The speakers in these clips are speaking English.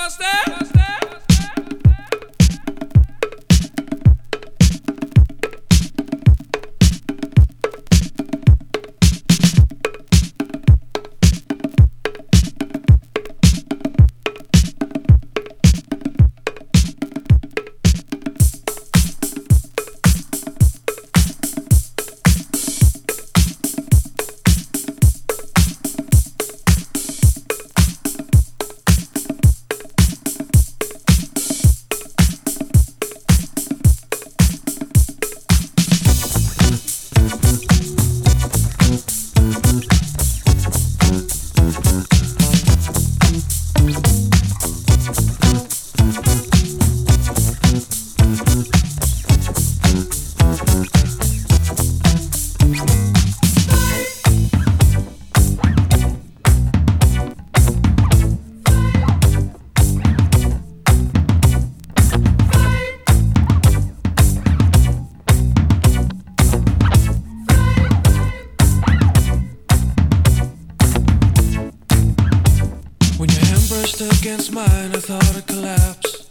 Against mine, I thought I'd collapse.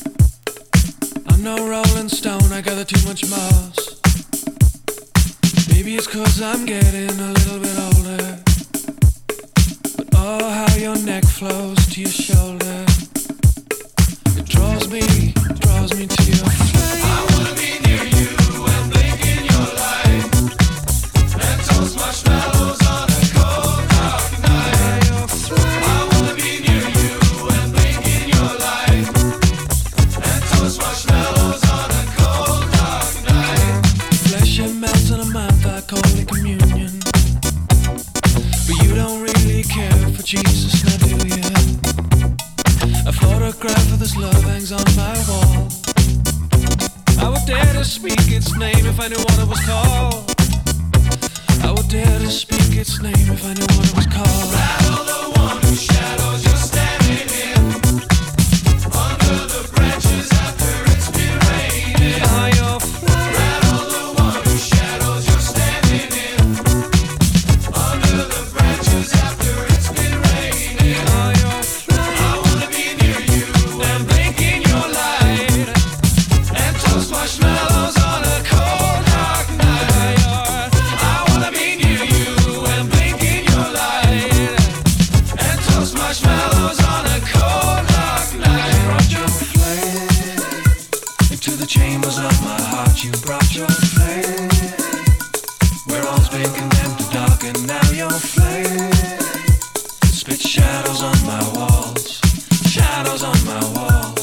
I'm no Rolling Stone, I gather too much moss. Maybe it's 'cause I'm getting a little bit older. But oh, how your neck flows to your shoulder. It draws me to your flame. I wanna be near you and blink in your light and toast marshmallows on a cold dark night. I wanna be near you and blink in your light and toast marshmallows on a cold dark night. Flesh and melts in a mouth, I call it communion. But you don't really care for Jesus, now do you? A photograph of this love hangs on my wall. I would dare to speak its name if I knew what it was called. I would dare to speak its name if I knew what it was called. Rattle the one whose shadows you're standing in under the branches after it's been raining. Are your flame? Rattle the one whose shadows you're standing in under the branches after it's been raining. Are your flame? I wanna be near you and blink in your light and toast marshmallows on a cold dark night. I wanna be near you and blink in your light and toast marshmallows on a cold dark night. Brought your flame into the chambers of my heart. You brought your flame where all's been condemned to dark, and now your flame spits shadows on my walls, shadows on my walls.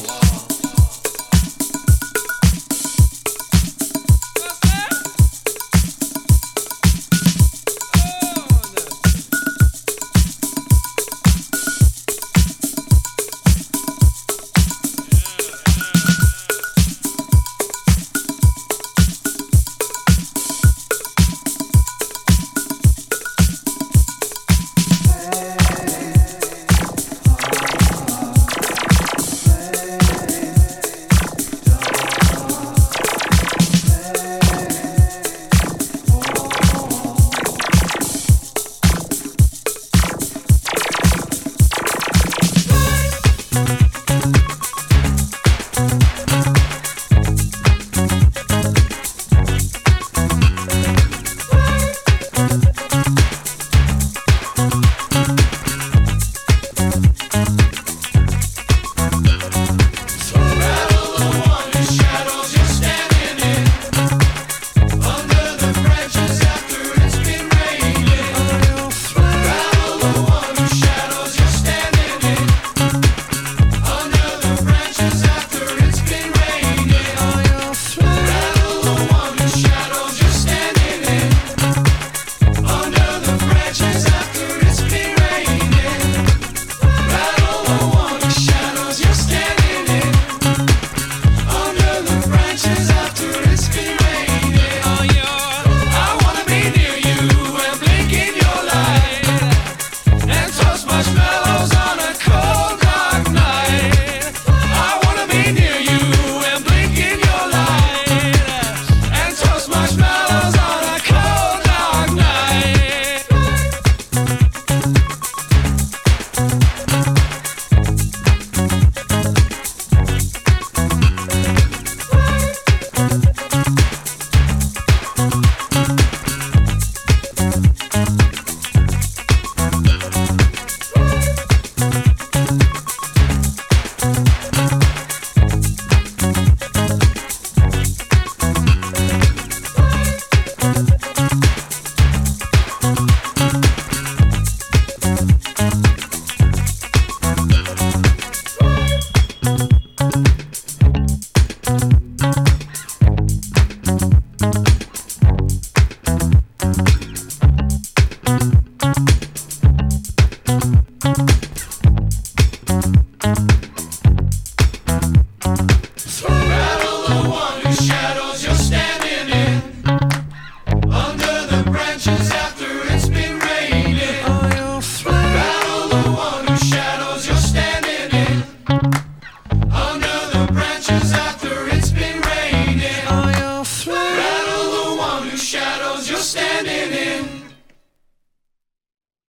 Rattle the one whose shadows you're standing in, under the branches after it's been raining. Rattle the one whose shadows you're standing in, under the branches after